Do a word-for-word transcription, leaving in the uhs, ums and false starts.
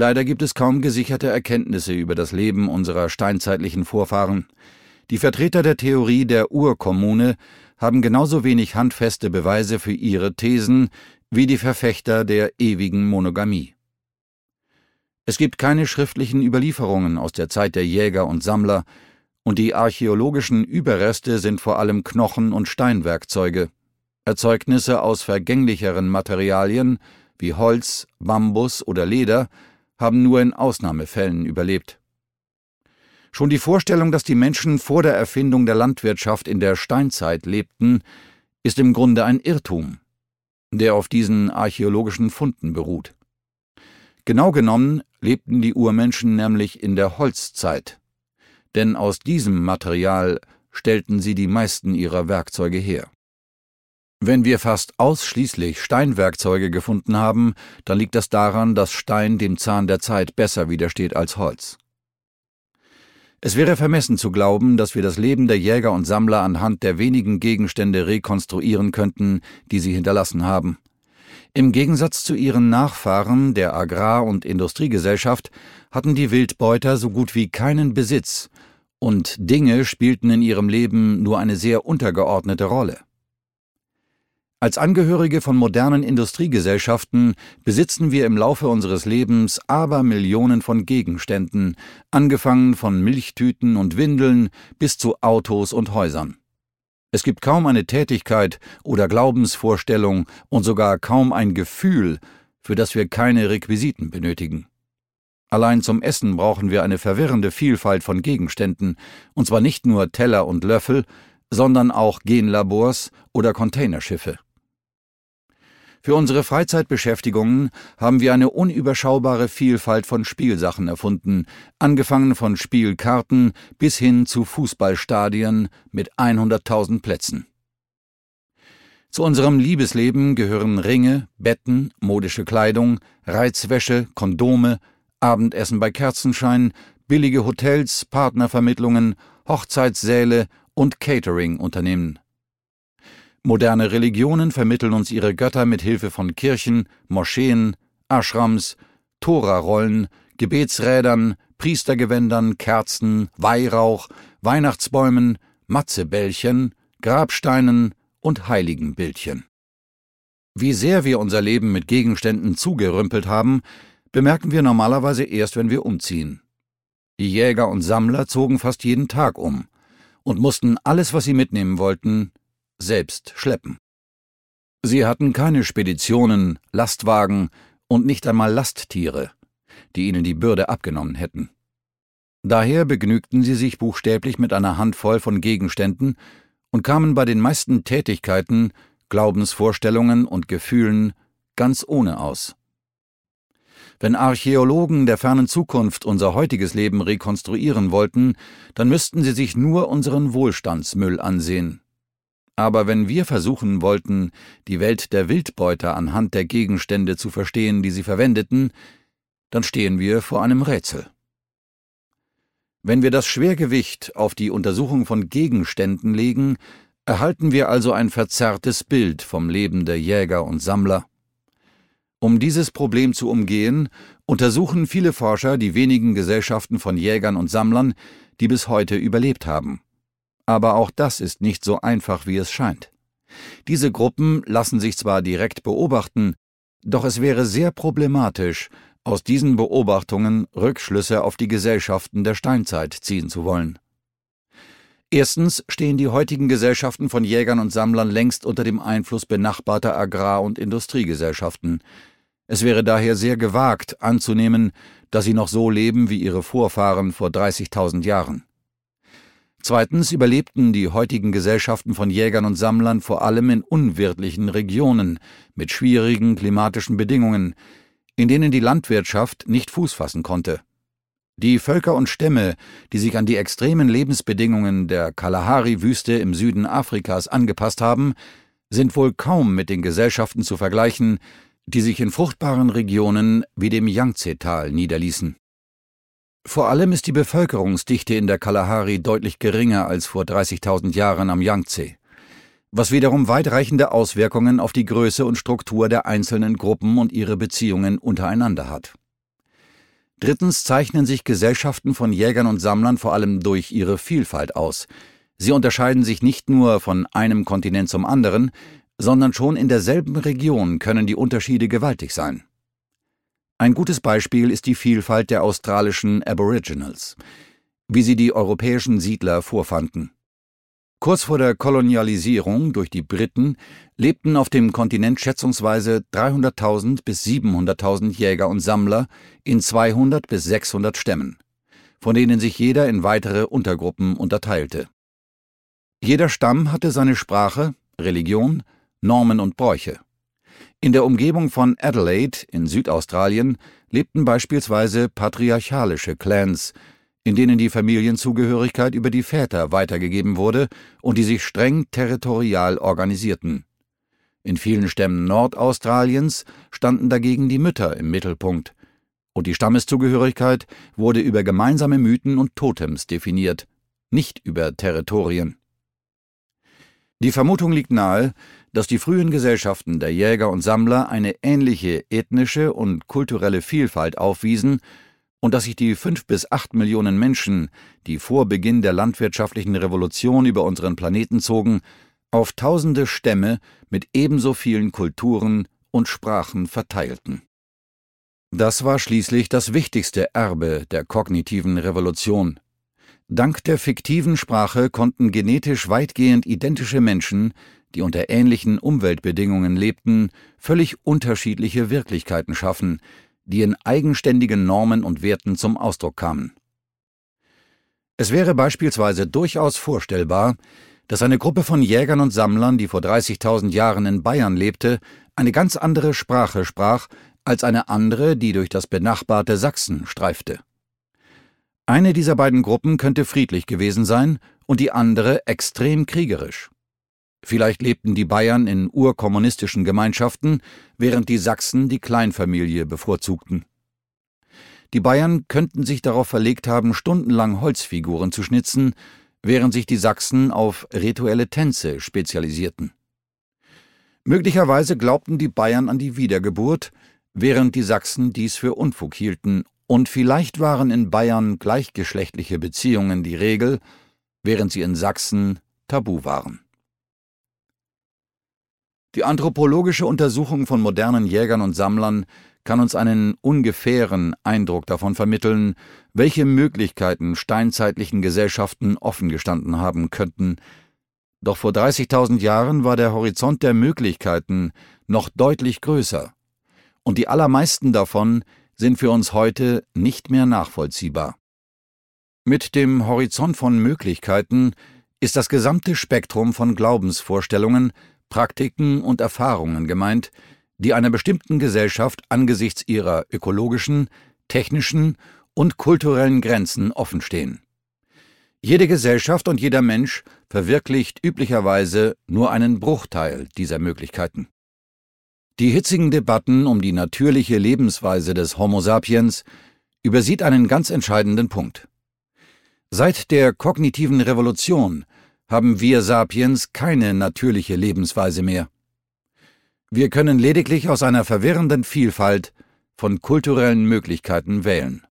Leider gibt es kaum gesicherte Erkenntnisse über das Leben unserer steinzeitlichen Vorfahren. Die Vertreter der Theorie der Urkommune haben genauso wenig handfeste Beweise für ihre Thesen wie die Verfechter der ewigen Monogamie. Es gibt keine schriftlichen Überlieferungen aus der Zeit der Jäger und Sammler, und die archäologischen Überreste sind vor allem Knochen und Steinwerkzeuge, Erzeugnisse aus vergänglicheren Materialien wie Holz, Bambus oder Leder haben nur in Ausnahmefällen überlebt. Schon die Vorstellung, dass die Menschen vor der Erfindung der Landwirtschaft in der Steinzeit lebten, ist im Grunde ein Irrtum, der auf diesen archäologischen Funden beruht. Genau genommen lebten die Urmenschen nämlich in der Holzzeit, denn aus diesem Material stellten sie die meisten ihrer Werkzeuge her. Wenn wir fast ausschließlich Steinwerkzeuge gefunden haben, dann liegt das daran, dass Stein dem Zahn der Zeit besser widersteht als Holz. Es wäre vermessen zu glauben, dass wir das Leben der Jäger und Sammler anhand der wenigen Gegenstände rekonstruieren könnten, die sie hinterlassen haben. Im Gegensatz zu ihren Nachfahren der Agrar- und Industriegesellschaft hatten die Wildbeuter so gut wie keinen Besitz, und Dinge spielten in ihrem Leben nur eine sehr untergeordnete Rolle. Als Angehörige von modernen Industriegesellschaften besitzen wir im Laufe unseres Lebens Abermillionen von Gegenständen, angefangen von Milchtüten und Windeln bis zu Autos und Häusern. Es gibt kaum eine Tätigkeit oder Glaubensvorstellung und sogar kaum ein Gefühl, für das wir keine Requisiten benötigen. Allein zum Essen brauchen wir eine verwirrende Vielfalt von Gegenständen, und zwar nicht nur Teller und Löffel, sondern auch Genlabors oder Containerschiffe. Für unsere Freizeitbeschäftigungen haben wir eine unüberschaubare Vielfalt von Spielsachen erfunden, angefangen von Spielkarten bis hin zu Fußballstadien mit hunderttausend Plätzen. Zu unserem Liebesleben gehören Ringe, Betten, modische Kleidung, Reizwäsche, Kondome, Abendessen bei Kerzenschein, billige Hotels, Partnervermittlungen, Hochzeitssäle und Catering-Unternehmen. Moderne Religionen vermitteln uns ihre Götter mit Hilfe von Kirchen, Moscheen, Ashrams, Torarollen, Gebetsrädern, Priestergewändern, Kerzen, Weihrauch, Weihnachtsbäumen, Matzebällchen, Grabsteinen und Heiligenbildchen. Wie sehr wir unser Leben mit Gegenständen zugerümpelt haben, bemerken wir normalerweise erst, wenn wir umziehen. Die Jäger und Sammler zogen fast jeden Tag um und mussten alles, was sie mitnehmen wollten, selbst schleppen. Sie hatten keine Speditionen, Lastwagen und nicht einmal Lasttiere, die ihnen die Bürde abgenommen hätten. Daher begnügten sie sich buchstäblich mit einer Handvoll von Gegenständen und kamen bei den meisten Tätigkeiten, Glaubensvorstellungen und Gefühlen ganz ohne aus. Wenn Archäologen der fernen Zukunft unser heutiges Leben rekonstruieren wollten, dann müssten sie sich nur unseren Wohlstandsmüll ansehen. Aber wenn wir versuchen wollten, die Welt der Wildbeuter anhand der Gegenstände zu verstehen, die sie verwendeten, dann stehen wir vor einem Rätsel. Wenn wir das Schwergewicht auf die Untersuchung von Gegenständen legen, erhalten wir also ein verzerrtes Bild vom Leben der Jäger und Sammler. Um dieses Problem zu umgehen, untersuchen viele Forscher die wenigen Gesellschaften von Jägern und Sammlern, die bis heute überlebt haben. Aber auch das ist nicht so einfach, wie es scheint. Diese Gruppen lassen sich zwar direkt beobachten, doch es wäre sehr problematisch, aus diesen Beobachtungen Rückschlüsse auf die Gesellschaften der Steinzeit ziehen zu wollen. Erstens stehen die heutigen Gesellschaften von Jägern und Sammlern längst unter dem Einfluss benachbarter Agrar- und Industriegesellschaften. Es wäre daher sehr gewagt, anzunehmen, dass sie noch so leben wie ihre Vorfahren vor dreißigtausend Jahren. Zweitens überlebten die heutigen Gesellschaften von Jägern und Sammlern vor allem in unwirtlichen Regionen mit schwierigen klimatischen Bedingungen, in denen die Landwirtschaft nicht Fuß fassen konnte. Die Völker und Stämme, die sich an die extremen Lebensbedingungen der Kalahari-Wüste im Süden Afrikas angepasst haben, sind wohl kaum mit den Gesellschaften zu vergleichen, die sich in fruchtbaren Regionen wie dem Yangtze-Tal niederließen. Vor allem ist die Bevölkerungsdichte in der Kalahari deutlich geringer als vor dreißigtausend Jahren am Yangtze, was wiederum weitreichende Auswirkungen auf die Größe und Struktur der einzelnen Gruppen und ihre Beziehungen untereinander hat. Drittens zeichnen sich Gesellschaften von Jägern und Sammlern vor allem durch ihre Vielfalt aus. Sie unterscheiden sich nicht nur von einem Kontinent zum anderen, sondern schon in derselben Region können die Unterschiede gewaltig sein. Ein gutes Beispiel ist die Vielfalt der australischen Aboriginals, wie sie die europäischen Siedler vorfanden. Kurz vor der Kolonialisierung durch die Briten lebten auf dem Kontinent schätzungsweise dreihunderttausend bis siebenhunderttausend Jäger und Sammler in zweihundert bis sechshundert Stämmen, von denen sich jeder in weitere Untergruppen unterteilte. Jeder Stamm hatte seine Sprache, Religion, Normen und Bräuche. In der Umgebung von Adelaide in Südaustralien lebten beispielsweise patriarchalische Clans, in denen die Familienzugehörigkeit über die Väter weitergegeben wurde und die sich streng territorial organisierten. In vielen Stämmen Nordaustraliens standen dagegen die Mütter im Mittelpunkt, und die Stammeszugehörigkeit wurde über gemeinsame Mythen und Totems definiert, nicht über Territorien. Die Vermutung liegt nahe, dass die frühen Gesellschaften der Jäger und Sammler eine ähnliche ethnische und kulturelle Vielfalt aufwiesen und dass sich die fünf bis acht Millionen Menschen, die vor Beginn der landwirtschaftlichen Revolution über unseren Planeten zogen, auf tausende Stämme mit ebenso vielen Kulturen und Sprachen verteilten. Das war schließlich das wichtigste Erbe der kognitiven Revolution. Dank der fiktiven Sprache konnten genetisch weitgehend identische Menschen, die unter ähnlichen Umweltbedingungen lebten, völlig unterschiedliche Wirklichkeiten schaffen, die in eigenständigen Normen und Werten zum Ausdruck kamen. Es wäre beispielsweise durchaus vorstellbar, dass eine Gruppe von Jägern und Sammlern, die vor dreißigtausend Jahren in Bayern lebte, eine ganz andere Sprache sprach als eine andere, die durch das benachbarte Sachsen streifte. Eine dieser beiden Gruppen könnte friedlich gewesen sein und die andere extrem kriegerisch. Vielleicht lebten die Bayern in urkommunistischen Gemeinschaften, während die Sachsen die Kleinfamilie bevorzugten. Die Bayern könnten sich darauf verlegt haben, stundenlang Holzfiguren zu schnitzen, während sich die Sachsen auf rituelle Tänze spezialisierten. Möglicherweise glaubten die Bayern an die Wiedergeburt, während die Sachsen dies für Unfug hielten, und vielleicht waren in Bayern gleichgeschlechtliche Beziehungen die Regel, während sie in Sachsen tabu waren. Die anthropologische Untersuchung von modernen Jägern und Sammlern kann uns einen ungefähren Eindruck davon vermitteln, welche Möglichkeiten steinzeitlichen Gesellschaften offengestanden haben könnten. Doch vor dreißigtausend Jahren war der Horizont der Möglichkeiten noch deutlich größer, und die allermeisten davon sind für uns heute nicht mehr nachvollziehbar. Mit dem Horizont von Möglichkeiten ist das gesamte Spektrum von Glaubensvorstellungen, Praktiken und Erfahrungen gemeint, die einer bestimmten Gesellschaft angesichts ihrer ökologischen, technischen und kulturellen Grenzen offenstehen. Jede Gesellschaft und jeder Mensch verwirklicht üblicherweise nur einen Bruchteil dieser Möglichkeiten. Die hitzigen Debatten um die natürliche Lebensweise des Homo sapiens übersieht einen ganz entscheidenden Punkt. Seit der kognitiven Revolution haben wir Sapiens keine natürliche Lebensweise mehr. Wir können lediglich aus einer verwirrenden Vielfalt von kulturellen Möglichkeiten wählen.